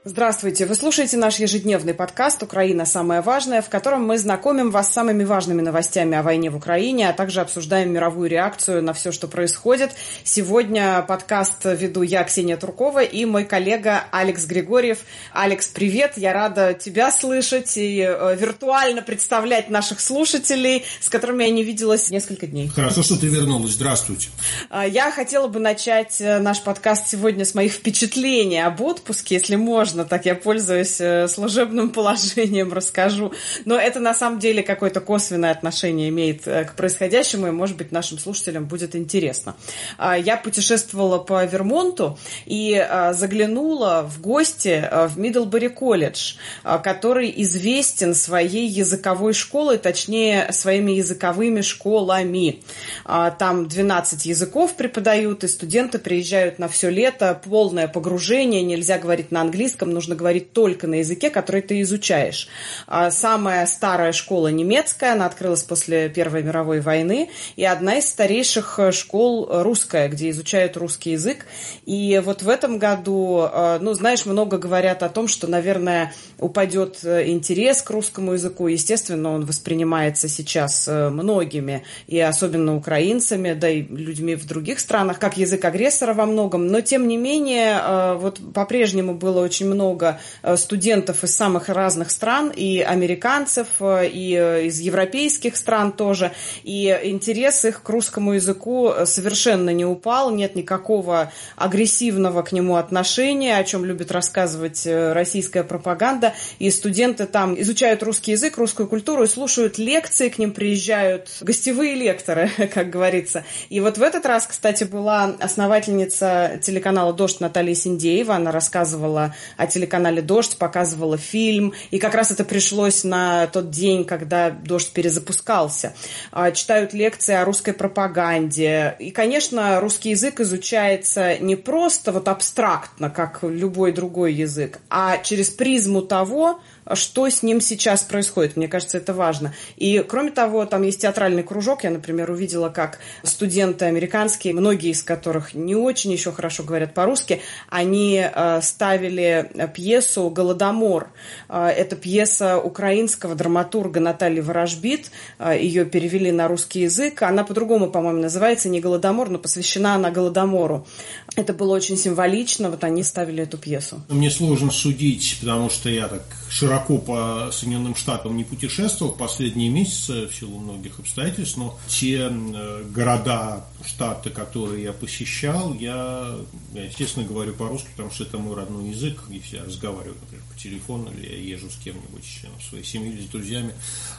Здравствуйте! Вы слушаете наш ежедневный подкаст «Украина. Самое важное», в котором мы знакомим вас с самыми важными новостями о войне в Украине, а также обсуждаем мировую реакцию на все, что происходит. Сегодня подкаст веду я, Ксения Туркова, и мой коллега Алекс Григорьев. Алекс, привет! Я рада тебя слышать и виртуально представлять наших слушателей, с которыми я не виделась несколько дней. Хорошо, что ты вернулась. Здравствуйте. Я хотела бы начать наш подкаст сегодня с моих впечатлений об отпуске, если можно. Так я пользуюсь служебным положением, расскажу. Но это на самом деле какое-то косвенное отношение имеет к происходящему, и, может быть, нашим слушателям будет интересно. Я путешествовала по Вермонту и заглянула в гости в Мидлбери колледж, который известен своей языковой школой, точнее, своими языковыми школами. Там 12 языков преподают, и студенты приезжают на все лето, полное погружение, нельзя говорить на английском, нужно говорить только на языке, который ты изучаешь. Самая старая школа немецкая, она открылась после Первой мировой войны, и одна из старейших школ русская, где изучают русский язык. И вот в этом году, много говорят о том, что, наверное, упадет интерес к русскому языку. Естественно, он воспринимается сейчас многими, и особенно украинцами, да и людьми в других странах, как язык агрессора во многом. Но, тем не менее, вот по-прежнему было очень много студентов из самых разных стран, и американцев, и из европейских стран тоже. И интерес их к русскому языку совершенно не упал, нет никакого агрессивного к нему отношения, о чем любит рассказывать российская пропаганда. И студенты там изучают русский язык, русскую культуру и слушают лекции, к ним приезжают гостевые лекторы, как говорится. И вот в этот раз, кстати, была основательница телеканала «Дождь» Наталья Синдеева. Она рассказывала о телеканале «Дождь», показывала фильм. И как раз это пришлось на тот день, когда «Дождь» перезапускался. Читают лекции о русской пропаганде. И, конечно, русский язык изучается не просто вот абстрактно, как любой другой язык, а через призму того, что с ним сейчас происходит. Мне кажется, это важно. И, кроме того, там есть театральный кружок. Я, например, увидела, как студенты американские, многие из которых не очень еще хорошо говорят по-русски, они ставили пьесу «Голодомор». Это пьеса украинского драматурга Натальи Ворожбит. Ее перевели на русский язык. Она по-другому, по-моему, называется не «Голодомор», но посвящена она Голодомору. Это было очень символично. Вот они ставили эту пьесу. Мне сложно судить, потому что я так широко по Соединенным Штатам не путешествовал в последние месяцы в силу многих обстоятельств, но те города, штаты, которые я посещал, я естественно, говорю по-русски, потому что это мой родной язык. Если я разговариваю, например, по телефону, или я езжу с кем-нибудь, с членом своей семьи или с друзьями,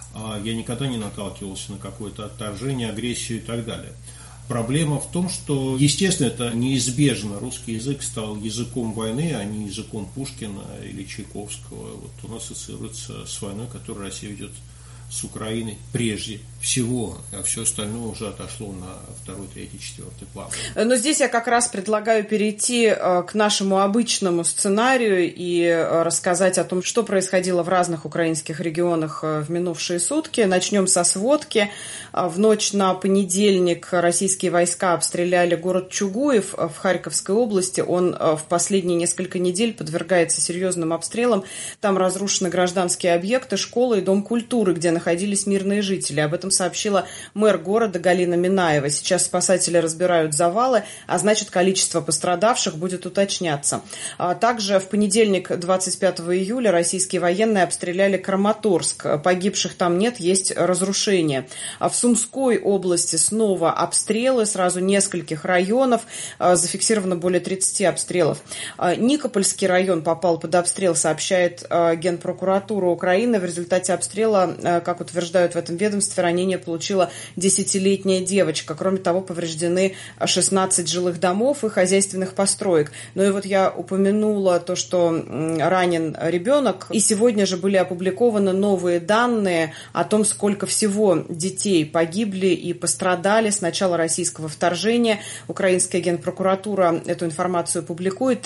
я никогда не наталкивался на какое-то отторжение, агрессию и так далее. Проблема в том, что, естественно, это неизбежно. Русский язык стал языком войны, а не языком Пушкина или Чайковского. Вот он ассоциируется с войной, которую Россия ведет с Украиной прежде всего, а все остальное уже отошло на второй, третий, четвертый план. Но здесь я как раз предлагаю перейти к нашему обычному сценарию и рассказать о том, что происходило в разных украинских регионах в минувшие сутки. Начнем со сводки. В ночь на понедельник российские войска обстреляли город Чугуев в Харьковской области. Он в последние несколько недель подвергается серьезным обстрелам. Там разрушены гражданские объекты, школы и дом культуры, где находились мирные жители. Об этом сообщила мэр города Галина Минаева. Сейчас спасатели разбирают завалы, а значит, количество пострадавших будет уточняться. Также в понедельник, 25 июля, российские военные обстреляли Краматорск. Погибших там нет, есть разрушения. В Сумской области снова обстрелы, сразу нескольких районов. Зафиксировано более 30 обстрелов. Никопольский район попал под обстрел, сообщает Генпрокуратура Украины. В результате обстрела, как утверждают в этом ведомстве, ранение получила 10-летняя девочка. Кроме того, повреждены 16 жилых домов и хозяйственных построек. Ну и вот я упомянула то, что ранен ребенок. И сегодня же были опубликованы новые данные о том, сколько всего детей погибли и пострадали с начала российского вторжения. Украинская генпрокуратура эту информацию публикует.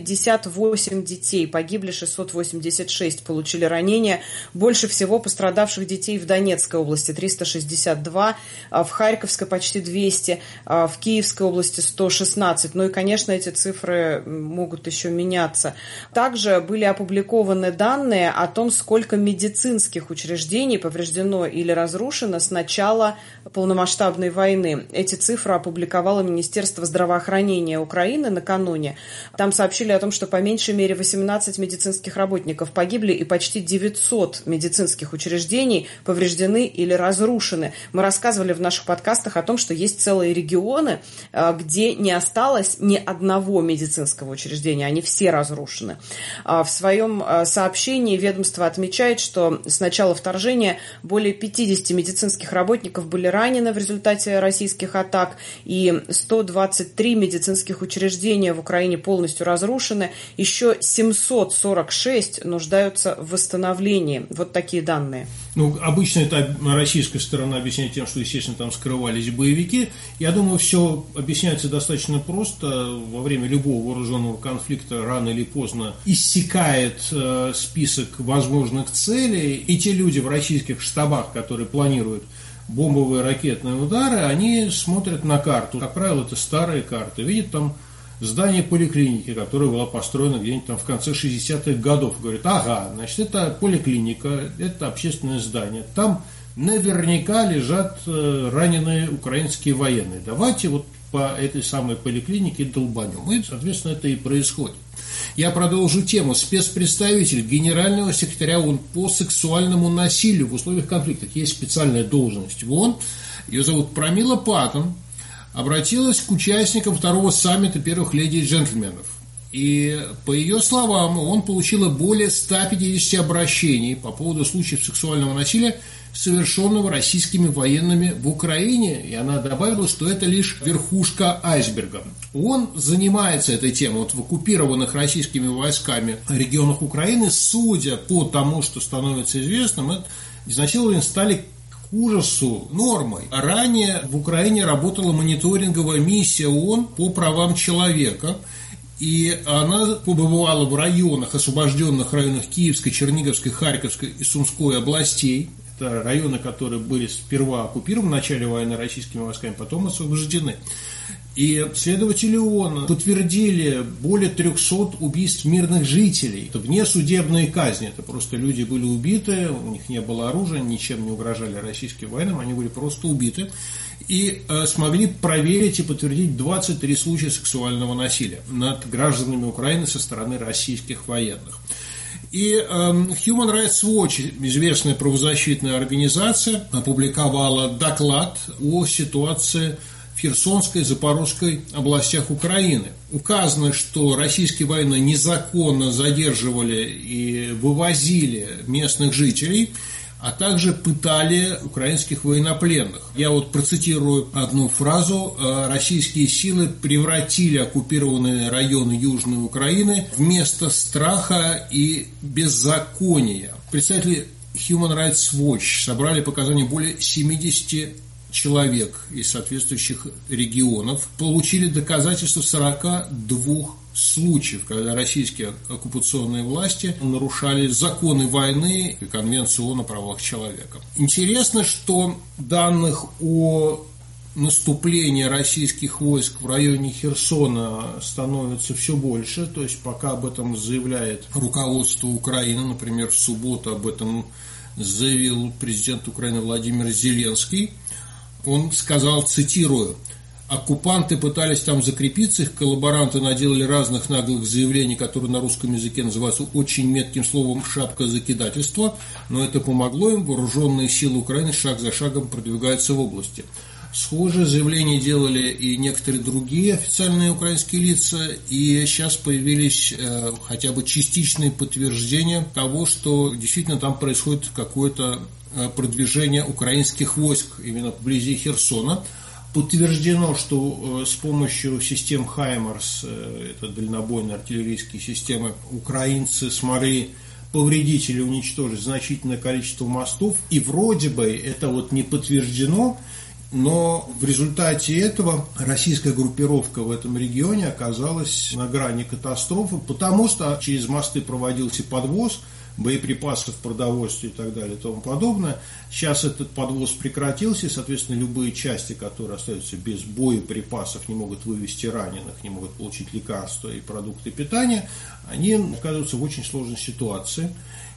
358 детей погибли, 686 получили ранения. Больше всего пострадавших детей в Донецкой области. 362, в Харьковской почти 200, в Киевской области 116. Ну и, конечно, эти цифры могут еще меняться. Также были опубликованы данные о том, сколько медицинских учреждений повреждено или разрушено с начала полномасштабной войны. Эти цифры опубликовало Министерство здравоохранения Украины накануне. Там сообщили о том, что по меньшей мере 18 медицинских работников погибли и почти 900 медицинских учреждений повреждены или разрушены. Мы рассказывали в наших подкастах о том, что есть целые регионы, где не осталось ни одного медицинского учреждения, они все разрушены. В своем сообщении ведомство отмечает, что с начала вторжения более 50 медицинских работников были ранены в результате российских атак, и 123 медицинских учреждения в Украине полностью разрушены, еще 746 нуждаются в восстановлении. Вот такие данные. Ну, обычно это российская сторона объясняет тем, что, естественно, там скрывались боевики. Я думаю, все объясняется достаточно просто. Во время любого вооруженного конфликта рано или поздно иссякает список возможных целей, и те люди в российских штабах, которые планируют бомбовые ракетные удары, они смотрят на карту. Как правило, это старые карты. Видят там здание поликлиники, которое было построено где-нибудь там в конце 60-х годов. Говорят, ага, значит, это поликлиника, это общественное здание. Там наверняка лежат раненые украинские военные. Давайте вот по этой самой поликлинике долбанем. И, соответственно, это и происходит. Я продолжу тему. Спецпредставитель генерального секретаря ООН по сексуальному насилию в условиях конфликта. Есть специальная должность в ООН. Ее зовут Прамила Паттон. Обратилась к участникам второго саммита первых леди и джентльменов. И, по ее словам, ООН получила более 150 обращений по поводу случаев сексуального насилия, совершенного российскими военными в Украине. И она добавила, что это лишь верхушка айсберга. ООН занимается этой темой. Вот в оккупированных российскими войсками регионах Украины, судя по тому, что становится известным, изнасилования стали к ужасу нормой. Ранее в Украине работала мониторинговая миссия ООН по правам человека, и она побывала в районах, освобожденных районах Киевской, Черниговской, Харьковской и Сумской областей. Это районы, которые были сперва оккупированы в начале войны российскими войсками, потом освобождены. И следователи ООН подтвердили более 300 убийств мирных жителей. Это внесудебные казни. Это просто люди были убиты, у них не было оружия, ничем не угрожали российским военным, они были просто убиты. И смогли проверить и подтвердить 23 случая сексуального насилия над гражданами Украины со стороны российских военных. И Human Rights Watch, известная правозащитная организация, опубликовала доклад о ситуации в Херсонской и Запорожской областях Украины. Указано, что российские военные незаконно задерживали и вывозили местных жителей, а также пытали украинских военнопленных. Я вот процитирую одну фразу. Российские силы превратили оккупированные районы Южной Украины в место страха и беззакония. Представители Human Rights Watch собрали показания более 70 человек из соответствующих регионов, получили доказательства 42 случаев, когда российские оккупационные власти нарушали законы войны и Конвенцию ООН о правах человека. Интересно, что данных о наступлении российских войск в районе Херсона становится все больше, то есть пока об этом заявляет руководство Украины, например, в субботу об этом заявил президент Украины Владимир Зеленский. Он сказал, цитирую: «Оккупанты пытались там закрепиться, их коллаборанты наделали разных наглых заявлений, которые на русском языке называются очень метким словом «шапка закидательства», но это помогло им, вооруженные силы Украины шаг за шагом продвигаются в области». Схожие заявления делали и некоторые другие официальные украинские лица, и сейчас появились хотя бы частичные подтверждения того, что действительно там происходит какое-то продвижение украинских войск именно вблизи Херсона. Подтверждено, что с помощью систем «Хаймарс», это дальнобойные артиллерийские системы, украинцы смогли повредить или уничтожить значительное количество мостов. И вроде бы это вот не подтверждено, но в результате этого российская группировка в этом регионе оказалась на грани катастрофы, потому что через мосты проводился подвоз боеприпасов, продовольствия и так далее и тому подобное. Сейчас этот подвоз прекратился, и, соответственно, любые части, которые остаются без боеприпасов, не могут вывести раненых, не могут получить лекарства и продукты питания, они оказываются в очень сложной ситуации.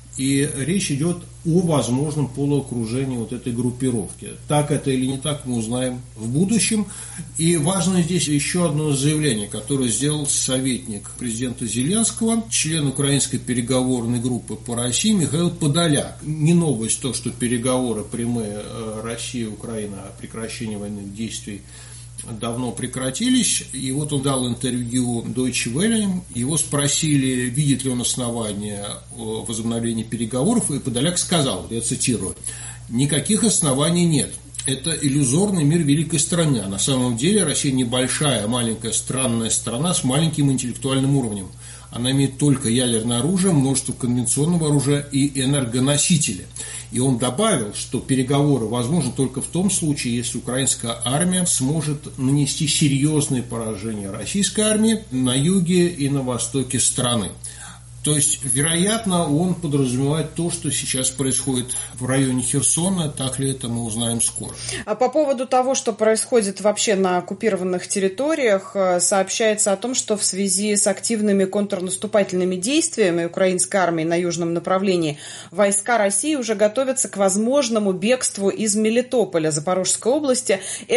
И речь идет о возможном полуокружении вот этой группировки. Так это или не так, мы узнаем в будущем. И важно здесь еще одно заявление, которое сделал советник президента Зеленского, член украинской переговорной группы по России Михаил Подоляк. Не новость то, что переговоры прямые Россия и Украина о прекращении военных действий давно прекратились, и вот он дал интервью Deutsche Welle, его спросили, видит ли он основания возобновления переговоров, и Подоляк сказал, я цитирую, «Никаких оснований нет. Это иллюзорный мир великой страны. А на самом деле Россия небольшая, маленькая, странная страна с маленьким интеллектуальным уровнем. Она имеет только ядерное оружие, множество конвенционного оружия и энергоносители». И он добавил, что переговоры возможны только в том случае, если украинская армия сможет нанести серьезные поражения российской армии на юге и на востоке страны. То есть, вероятно, он подразумевает то, что сейчас происходит в районе Херсона, так ли это мы узнаем скоро. А по поводу того, что происходит вообще на оккупированных территориях, сообщается о том, что в связи с активными контрнаступательными действиями украинской армии на южном направлении войска России уже готовятся к возможному бегству из Мелитополя, Запорожской области.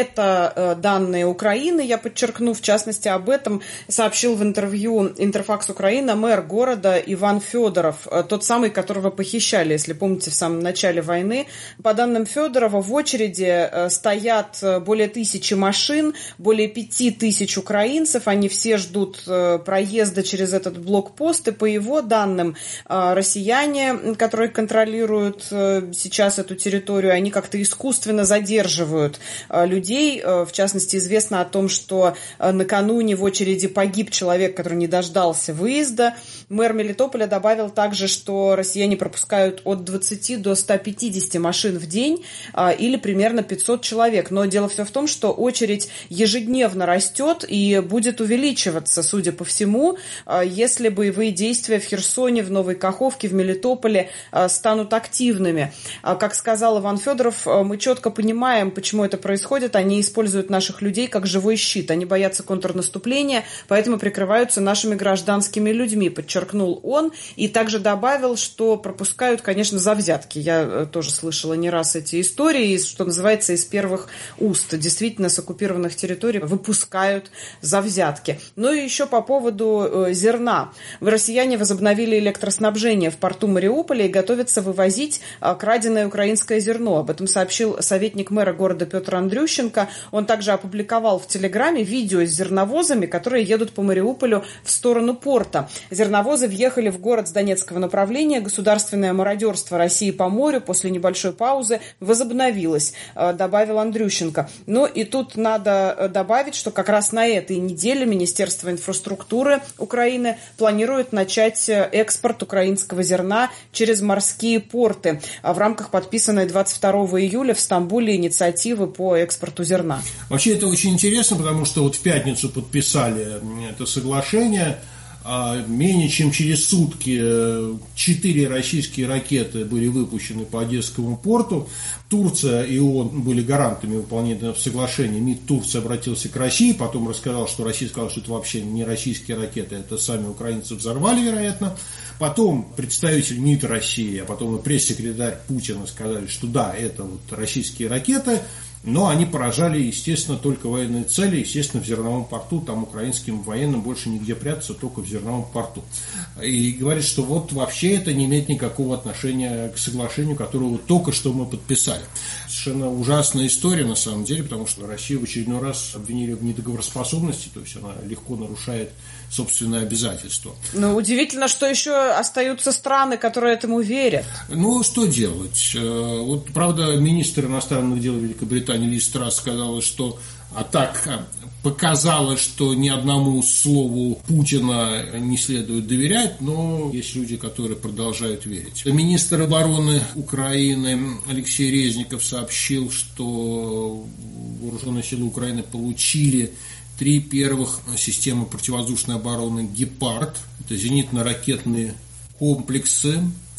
Это данные Украины, я подчеркну, в частности, об этом сообщил в интервью Интерфакс Украина мэр города Иван Федоров, тот самый, которого похищали, если помните, в самом начале войны. По данным Федорова, в очереди стоят более 1000 машин, более 5000 украинцев, они все ждут проезда через этот блокпост, и по его данным, россияне, которые контролируют сейчас эту территорию, они как-то искусственно задерживают людей. В частности, известно о том, что накануне в очереди погиб человек, который не дождался выезда. Мэр Мелитополя добавил также, что россияне пропускают от 20 до 150 машин в день или примерно 500 человек. Но дело все в том, что очередь ежедневно растет и будет увеличиваться, судя по всему, если боевые действия в Херсоне, в Новой Каховке, в Мелитополе станут активными. Как сказал Иван Федоров, мы четко понимаем, почему это происходит. Они используют наших людей как живой щит. Они боятся контрнаступления, поэтому прикрываются нашими гражданскими людьми, подчеркнул он, и также добавил, что пропускают, конечно, за взятки. Я тоже слышала не раз эти истории, что называется, из первых уст. Действительно, с оккупированных территорий выпускают за взятки. Ну и еще по поводу зерна. Россияне возобновили электроснабжение в порту Мариуполя и готовятся вывозить краденое украинское зерно. Об этом сообщил советник мэра города Петр Андрющенко. Он также опубликовал в Телеграме видео с зерновозами, которые едут по Мариуполю в сторону порта. Зерновозы въехали в город с донецкого направления. Государственное мародерство России по морю после небольшой паузы возобновилось, добавил Андрющенко. Ну и тут надо добавить, что как раз на этой неделе Министерство инфраструктуры Украины планирует начать экспорт украинского зерна через морские порты в рамках подписанной 22 июля в Стамбуле инициативы по экспорту зерна. Вообще это очень интересно, потому что вот в пятницу подписали это соглашение. Менее чем через сутки 4 российские ракеты были выпущены по Одесскому порту. Турция и ООН были гарантами выполнения этого соглашения. МИД Турции обратился к России, потом рассказал, что Россия сказала, что это вообще не российские ракеты, это сами украинцы взорвали, вероятно. Потом представитель МИД России, а потом и пресс-секретарь Путина сказали, что да, это вот российские ракеты. Но они поражали, естественно, только военные цели, естественно, в зерновом порту, там украинским военным больше нигде прятаться, только в зерновом порту. И говорит, что вот вообще это не имеет никакого отношения к соглашению, которое вот только что мы подписали. Совершенно ужасная история, на самом деле, потому что Россию в очередной раз обвинили в недоговороспособности, то есть она легко нарушает собственные обязательства. Но удивительно, что еще остаются страны, которые этому верят. Ну, что делать? Вот, правда, министр иностранных дел Великобритании Лиз Трасс сказала, что атака показала, что ни одному слову Путина не следует доверять, но есть люди, которые продолжают верить. Министр обороны Украины Алексей Резников сообщил, что вооруженные силы Украины получили 3 первых системы противовоздушной обороны «Гепард». Это зенитно-ракетные комплексы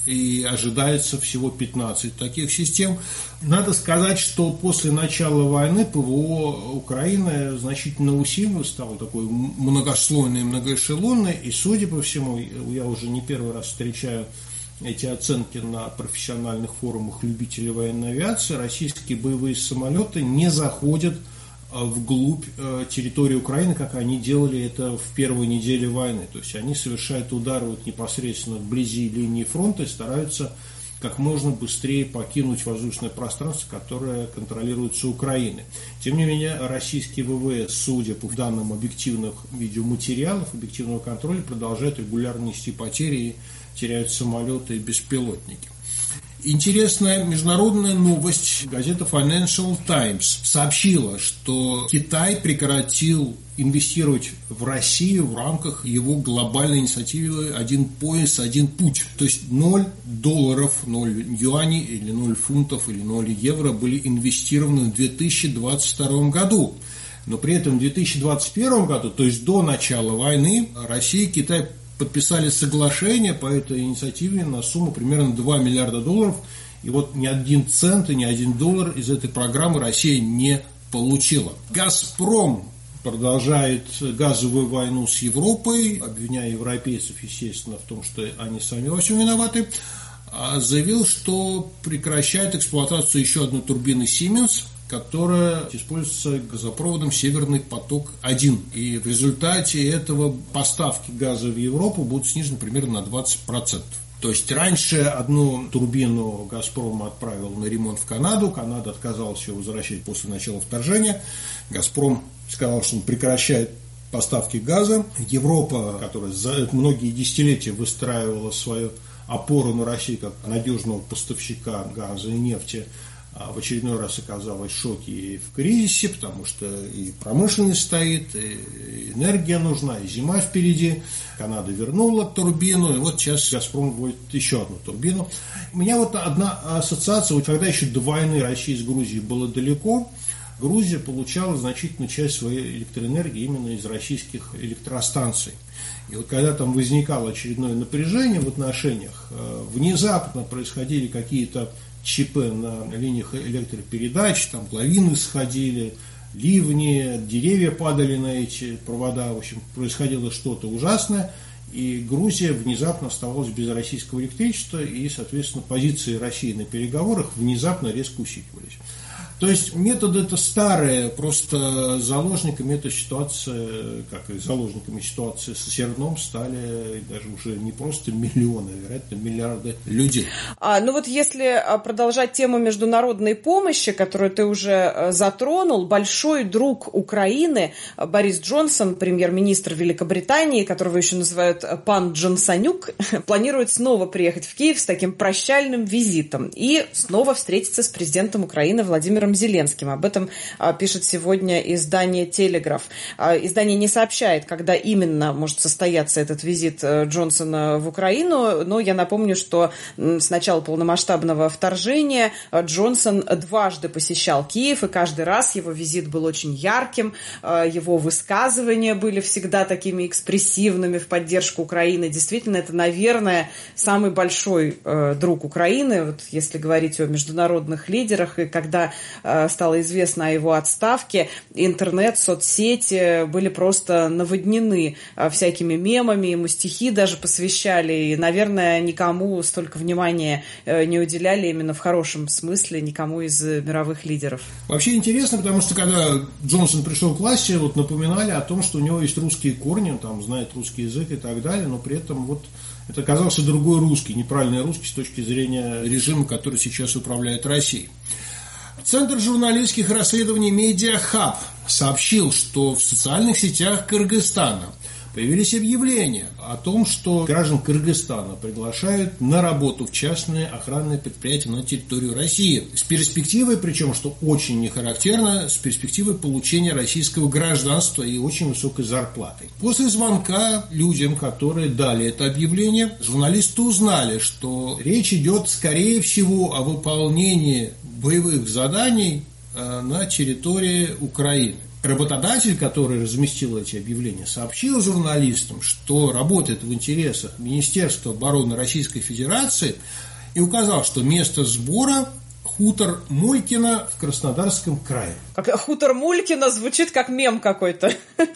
и ожидается всего 15 таких систем. Надо сказать, что после начала войны ПВО Украины значительно усилилось, стало такой многослойной, многоэшелонной, и, судя по всему, я уже не первый раз встречаю эти оценки на профессиональных форумах любителей военной авиации, российские боевые самолеты не заходят вглубь территории Украины, как они делали это в первой неделе войны. То есть они совершают удары вот непосредственно вблизи линии фронта и стараются как можно быстрее покинуть воздушное пространство, которое контролируется Украиной. Тем не менее, российские ВВС, судя по данным объективных видеоматериалов, объективного контроля, продолжают регулярно нести потери и теряют самолеты и беспилотники. Интересная международная новость. Газета Financial Times сообщила, что Китай прекратил инвестировать в Россию в рамках его глобальной инициативы «Один пояс, один путь». То есть $0, 0 юаней или 0 фунтов или 0 евро были инвестированы в 2022 году. Но при этом в 2021 году, то есть до начала войны, Россия и Китай подписали соглашение по этой инициативе на сумму примерно $2 миллиарда. И вот ни 1 цент и ни $1 из этой программы Россия не получила. «Газпром» продолжает газовую войну с Европой, обвиняя европейцев, естественно, в том, что они сами во всем виноваты. Заявил, что прекращает эксплуатацию еще одной турбины Siemens, которая используется газопроводом «Северный поток-1». И в результате этого поставки газа в Европу будут снижены примерно на 20%. То есть раньше одну турбину «Газпром» отправил на ремонт в Канаду. Канада отказалась ее возвращать после начала вторжения. «Газпром» сказал, что он прекращает поставки газа. Европа, которая за многие десятилетия выстраивала свою опору на Россию как надежного поставщика газа и нефти, в очередной раз оказалась в шоке и в кризисе, потому что и промышленность стоит, и энергия нужна, и зима впереди. Канада вернула турбину, и вот сейчас «Газпром» вводит еще одну турбину. У меня вот одна ассоциация, вот когда еще до войны России с Грузией было далеко, Грузия получала значительную часть своей электроэнергии именно из российских электростанций. И вот когда там возникало очередное напряжение в отношениях, внезапно происходили какие-то ЧП на линиях электропередач, там лавины сходили, ливни, деревья падали на эти провода, в общем, происходило что-то ужасное, и Грузия внезапно оставалась без российского электричества, и, соответственно, позиции России на переговорах внезапно резко усиливались. То есть методы это старые, просто заложниками этой ситуации, как и заложниками ситуации с зерном, стали даже уже не просто миллионы, а, вероятно, миллиарды людей. Ну вот если продолжать тему международной помощи, которую ты уже затронул, большой друг Украины Борис Джонсон, премьер-министр Великобритании, которого еще называют пан Джонсонюк, планирует снова приехать в Киев с таким прощальным визитом и снова встретиться с президентом Украины Владимиром Зеленским. Об этом пишет сегодня издание «Телеграф». Издание не сообщает, когда именно может состояться этот визит Джонсона в Украину, но я напомню, что с начала полномасштабного вторжения Джонсон дважды посещал Киев, и каждый раз его визит был очень ярким, его высказывания были всегда такими экспрессивными в поддержку Украины. Действительно, это, наверное, самый большой друг Украины, вот если говорить о международных лидерах, и когда стало известно о его отставке, интернет, соцсети были просто наводнены всякими мемами, ему стихи даже посвящали, и, наверное, никому столько внимания не уделяли именно в хорошем смысле, никому из мировых лидеров. Вообще интересно, потому что когда Джонсон пришел к власти, вот напоминали о том, что у него есть русские корни, он там знает русский язык и так далее, но при этом вот это оказался другой русский, неправильный русский с точки зрения режима, который сейчас управляет Россией. Центр журналистских расследований «Медиахаб» сообщил, что в социальных сетях Кыргызстана появились объявления о том, что граждан Кыргызстана приглашают на работу в частные охранные предприятия на территорию России. С перспективой, причем, что очень не характерно, с перспективой получения российского гражданства и очень высокой зарплатой. После звонка людям, которые дали это объявление, журналисты узнали, что речь идет, скорее всего, о выполнении боевых заданий на территории Украины. Работодатель, который разместил эти объявления, сообщил журналистам, что работает в интересах Министерства обороны Российской Федерации и указал, что место сбора – хутор Мулькино в Краснодарском крае. Хутор Мулькино звучит как мем какой-то.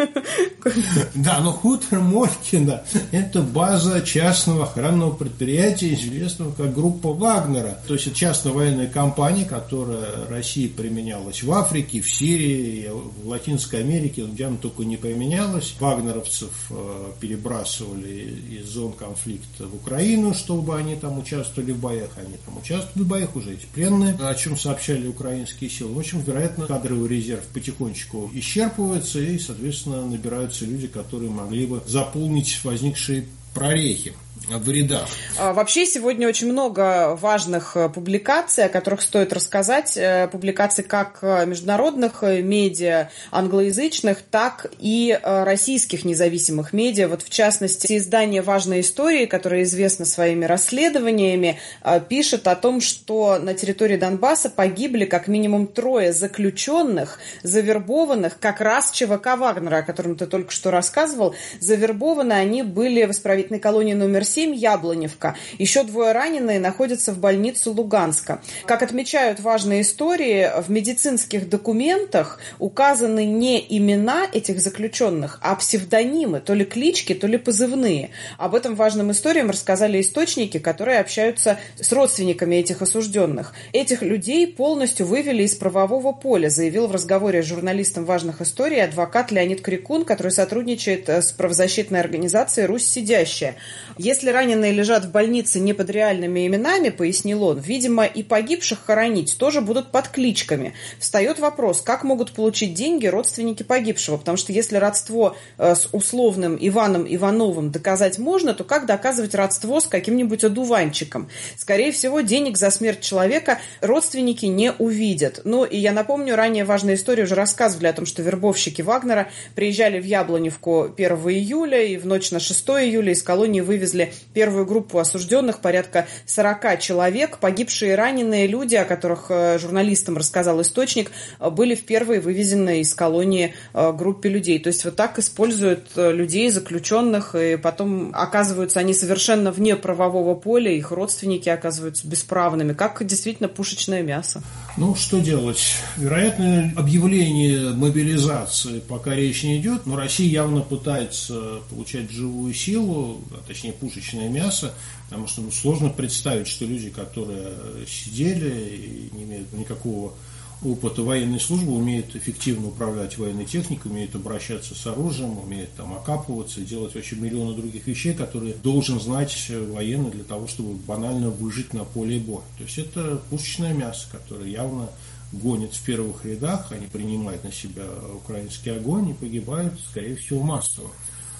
Да, но хутор Мулькино – это база частного охранного предприятия, известного как группа Вагнера. То есть это частная военная компания, которая России применялась в Африке, в Сирии, в Латинской Америке, где она только не применялась. Вагнеровцев перебрасывали из зон конфликта в Украину, чтобы они там участвовали в боях. Они там участвуют в боях, уже есть пленные, о чем сообщали украинские силы. В общем, вероятно, кадровый резерв потихонечку исчерпывается, и, соответственно, набираются люди, которые могли бы заполнить возникшие прорехи в рядах. Вообще сегодня очень много важных публикаций, о которых стоит рассказать. Публикаций как международных медиа англоязычных, так и российских независимых медиа. Вот в частности, издание «Важные истории», которое известно своими расследованиями, пишет о том, что на территории Донбасса погибли как минимум 3 заключенных, завербованных как раз ЧВК Вагнера, о котором ты только что рассказывал. Завербованы они были в исправительной колонии номер 7 Яблоневка. Еще 2 раненые находятся в больнице Луганска. Как отмечают «Важные истории», в медицинских документах указаны не имена этих заключенных, а псевдонимы, то ли клички, то ли позывные. Об этом «Важным историям» рассказали источники, которые общаются с родственниками этих осужденных. Этих людей полностью вывели из правового поля, заявил в разговоре с журналистом «Важных историй» адвокат Леонид Крикун, который сотрудничает с правозащитной организацией «Русь сидящая». Если раненые лежат в больнице не под реальными именами, пояснил он, видимо, и погибших хоронить тоже будут под кличками. Встает вопрос, как могут получить деньги родственники погибшего, потому что если родство с условным Иваном Ивановым доказать можно, то как доказывать родство с каким-нибудь одуванчиком? Скорее всего, денег за смерть человека родственники не увидят. Ну и я напомню, ранее «Важные истории» уже рассказывали о том, что вербовщики Вагнера приезжали в Яблоневку 1 июля и в ночь на 6 июля из колонии вывезли первую группу осужденных, порядка 40 человек. Погибшие и раненые люди, о которых журналистам рассказал источник, были впервые вывезены из колонии группе людей. То есть вот так используют людей, заключенных, и потом оказываются они совершенно вне правового поля, их родственники оказываются бесправными, как действительно пушечное мясо. Ну, что делать? Вероятно, объявление мобилизации пока речь не идет, но Россия явно пытается получать живую силу, а точнее пушечное мясо, потому что сложно представить, что люди, которые сидели и не имеют никакого опыта военной службы, умеют эффективно управлять военной техникой, умеют обращаться с оружием, умеют там окапываться, делать вообще миллионы других вещей, которые должен знать военный для того, чтобы банально выжить на поле боя. То есть это пушечное мясо, которое явно гонит в первых рядах, они принимают на себя украинский огонь и погибают, скорее всего, массово.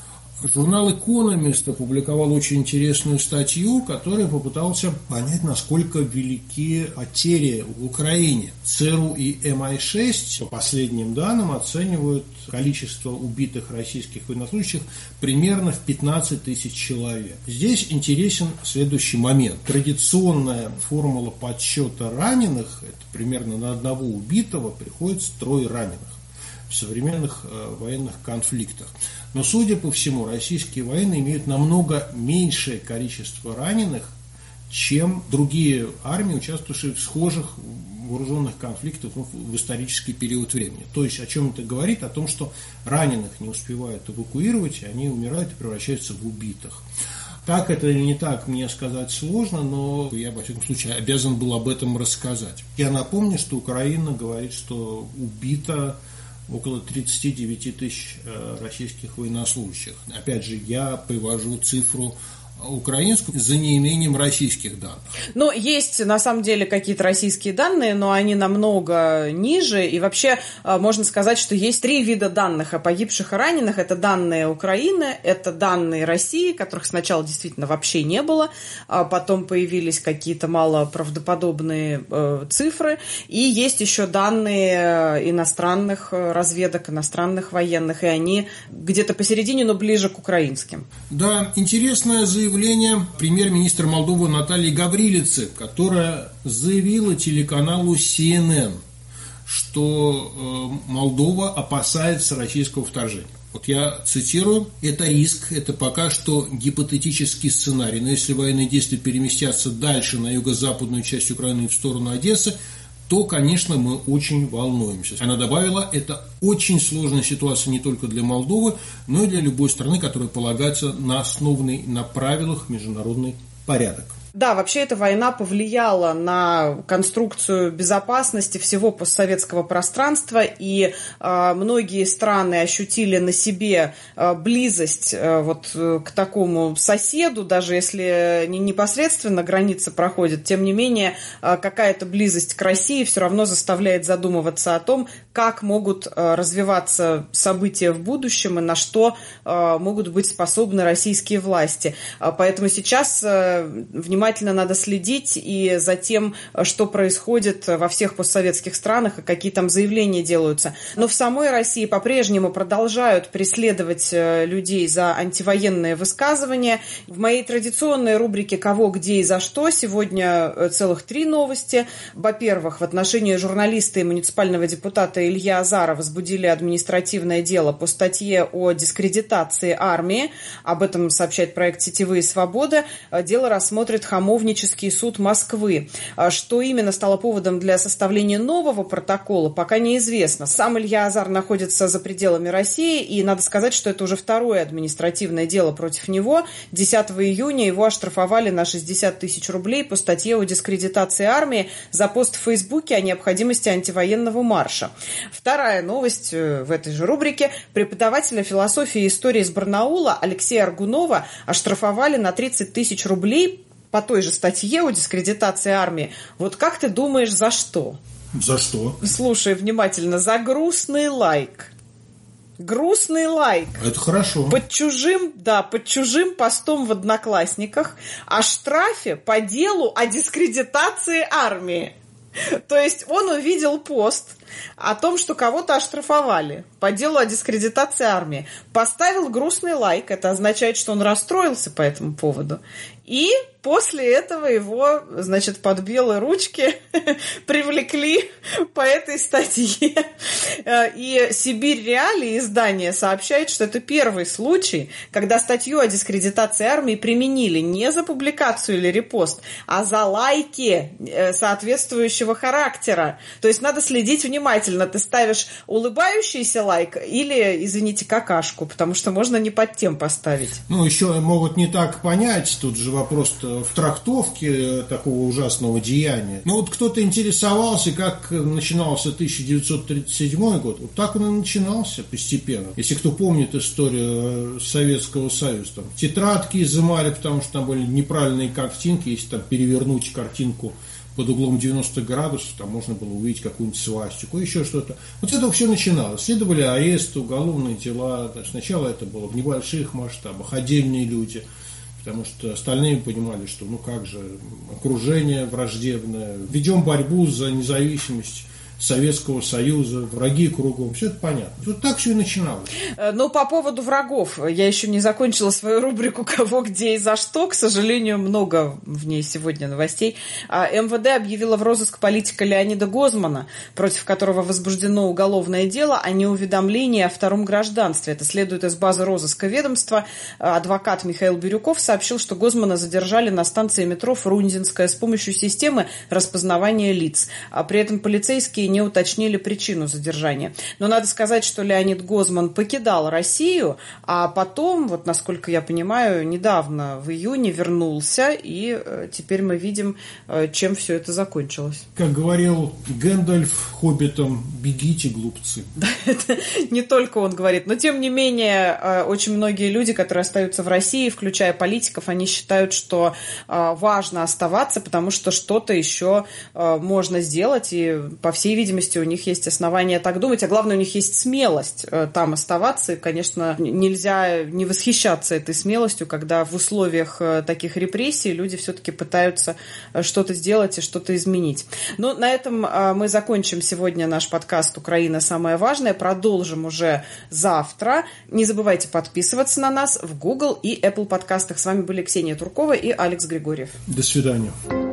Журнал «Экономист» опубликовал очень интересную статью, которая попытался понять, насколько велики потери в Украине. ЦРУ и МИ-6, по последним данным, оценивают количество убитых российских военнослужащих примерно в 15 тысяч человек. Здесь интересен следующий момент. Традиционная формула подсчета раненых, это примерно на одного убитого приходится 3 раненых в современных военных конфликтах. Но, судя по всему, российские военные имеют намного меньшее количество раненых, чем другие армии, участвовавшие в схожих вооруженных конфликтах в исторический период времени. То есть, о чем это говорит? О том, что раненых не успевают эвакуировать, и они умирают и превращаются в убитых. Так это или не так, мне сказать сложно, но я, во всяком случае, обязан был об этом рассказать. Я напомню, что Украина говорит, что убито около 39 тысяч российских военнослужащих. Опять же, я привожу цифру украинскую за неимением российских данных. Ну, есть на самом деле какие-то российские данные, но они намного ниже. И вообще можно сказать, что есть 3 вида данных о погибших и раненых. Это данные Украины, это данные России, которых сначала действительно вообще не было, а потом появились какие-то малоправдоподобные цифры. И есть еще данные иностранных разведок, иностранных военных, и они где-то посередине, но ближе к украинским. Да, интересное заявление премьер-министра Молдовы Натальи Гаврилицы, которая заявила телеканалу CNN, что Молдова опасается российского вторжения. Вот я цитирую, это риск, это пока что гипотетический сценарий, но если военные действия переместятся дальше на юго-западную часть Украины в сторону Одессы, то, конечно, мы очень волнуемся. Она добавила, это очень сложная ситуация не только для Молдовы, но и для любой страны, которая полагается на основанный на правилах международный порядок. Да, вообще эта война повлияла на конструкцию безопасности всего постсоветского пространства, и многие страны ощутили на себе близость к такому соседу, даже если не непосредственно граница проходит, тем не менее какая-то близость к России все равно заставляет задумываться о том, как могут развиваться события в будущем и на что могут быть способны российские власти. Поэтому сейчас внимательно надо следить и за тем, что происходит во всех постсоветских странах и какие там заявления делаются. Но в самой России по-прежнему продолжают преследовать людей за антивоенные высказывания. В моей традиционной рубрике «Кого, где и за что» сегодня целых 3 новости. Во-первых, в отношении журналиста и муниципального депутата Ильи Азара возбудили административное дело по статье о дискредитации армии. Об этом сообщает проект «Сетевые свободы». Дело рассмотрит Хамовнический суд Москвы. Что именно стало поводом для составления нового протокола, пока неизвестно. Сам Илья Азар находится за пределами России, и надо сказать, что это уже второе административное дело против него. 10 июня его оштрафовали на 60 тысяч рублей по статье о дискредитации армии за пост в Фейсбуке о необходимости антивоенного марша. Вторая новость в этой же рубрике. Преподавателя философии и истории из Барнаула Алексея Аргунова оштрафовали на 30 тысяч рублей по той же статье о дискредитации армии. Вот как ты думаешь, за что? За что? Слушай внимательно. За грустный лайк. Грустный лайк. Это хорошо. Под чужим постом в Одноклассниках о штрафе по делу о дискредитации армии. То есть он увидел пост о том, что кого-то оштрафовали по делу о дискредитации армии. Поставил грустный лайк. Это означает, что он расстроился по этому поводу. И после этого его, значит, под белые ручки привлекли по этой статье. И «Сибирь Реалии» издание сообщает, что это первый случай, когда статью о дискредитации армии применили не за публикацию или репост, а за лайки соответствующего характера. То есть надо следить внимательно. Ты ставишь улыбающийся лайк или, извините, какашку, потому что можно не под тем поставить. Ну, еще могут не так понять, тут же вопрос в трактовке такого ужасного деяния. Ну, вот кто-то интересовался, как начинался 1937 год. Вот так он и начинался постепенно. Если кто помнит историю Советского Союза, там тетрадки изымали, потому что там были неправильные картинки. Если там перевернуть картинку под углом 90 градусов, там можно было увидеть какую-нибудь свастику, еще что-то. Вот с этого все начиналось. Следовали аресты, уголовные дела. Сначала это было в небольших масштабах, отдельные люди. Потому что остальные понимали, что ну как же, окружение враждебное, ведем борьбу за независимость Советского Союза, враги кругом, все это понятно. Вот так все и начиналось. Ну, по поводу врагов, я еще не закончила свою рубрику «Кого, где и за что». К сожалению, много в ней сегодня новостей. МВД объявила в розыск политика Леонида Гозмана, против которого возбуждено уголовное дело о неуведомлении о втором гражданстве. Это следует из базы розыска ведомства. Адвокат Михаил Бирюков сообщил, что Гозмана задержали на станции метро Фрунзенская с помощью системы распознавания лиц. При этом полицейские не уточнили причину задержания. Но надо сказать, что Леонид Гозман покидал Россию, а потом, вот насколько я понимаю, недавно в июне вернулся, и теперь мы видим, чем все это закончилось. Как говорил Гэндальф хоббитам, бегите, глупцы. Это не только он говорит, но тем не менее очень многие люди, которые остаются в России, включая политиков, они считают, что важно оставаться, потому что что-то еще можно сделать, и по всей видимости, у них есть основания так думать, а главное, у них есть смелость там оставаться, и, конечно, нельзя не восхищаться этой смелостью, когда в условиях таких репрессий люди все-таки пытаются что-то сделать и что-то изменить. Но на этом мы закончим сегодня наш подкаст «Украина. Самое важное». Продолжим уже завтра. Не забывайте подписываться на нас в Google и Apple подкастах. С вами были Ксения Туркова и Алекс Григорьев. До свидания.